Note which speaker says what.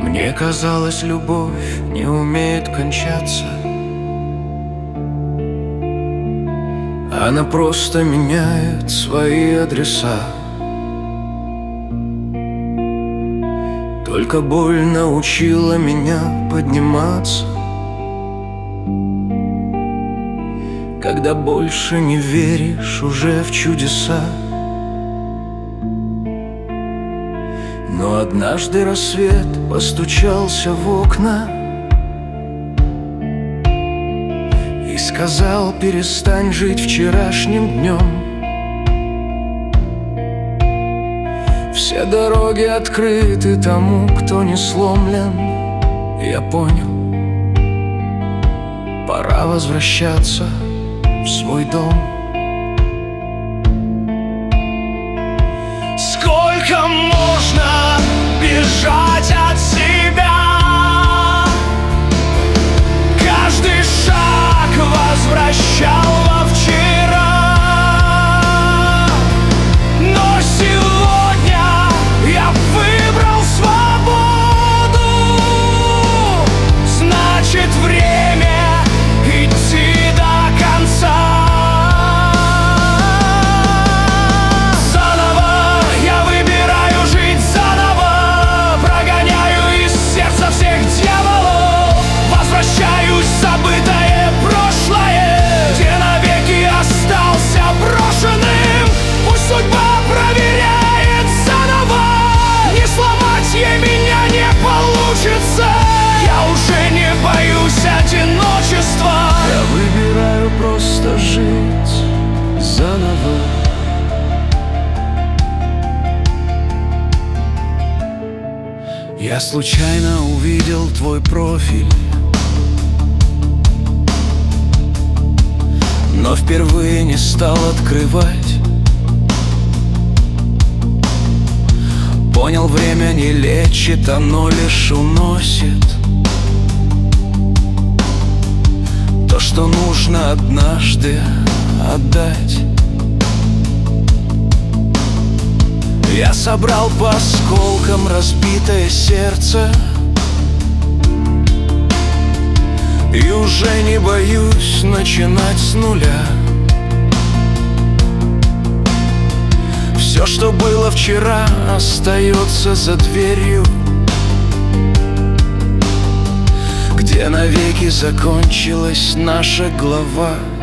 Speaker 1: Мне казалось, любовь не умеет кончаться. Она просто меняет свои адреса. Только боль научила меня подниматься, когда больше не веришь уже в чудеса. Но однажды рассвет постучался в окна и сказал: перестань жить вчерашним днем. Все дороги открыты тому, кто не сломлен. Я понял, пора возвращаться в свой дом. Сколько можно бежать от себя? Каждый шаг возвращал во вчера. Но сегодня я выбрал свободу. Значит, время идти до конца. Заново я выбираю жить заново. Прогоняю из сердца всех дьяволов. Возвращаюсь в забытое прошлое, где навеки остался брошенным. Пусть судьба проверяет заново. Не сломать ей меня не получится. Я уже не боюсь одиночества. Я выбираю просто жить заново. Я случайно увидел твой профиль, но впервые не стал открывать. Понял, время не лечит, оно лишь уносит то, что нужно однажды отдать. Я собрал по осколкам разбитое сердце и уже не боюсь начинать с нуля. Все, что было вчера, остается за дверью, где навеки закончилась наша глава.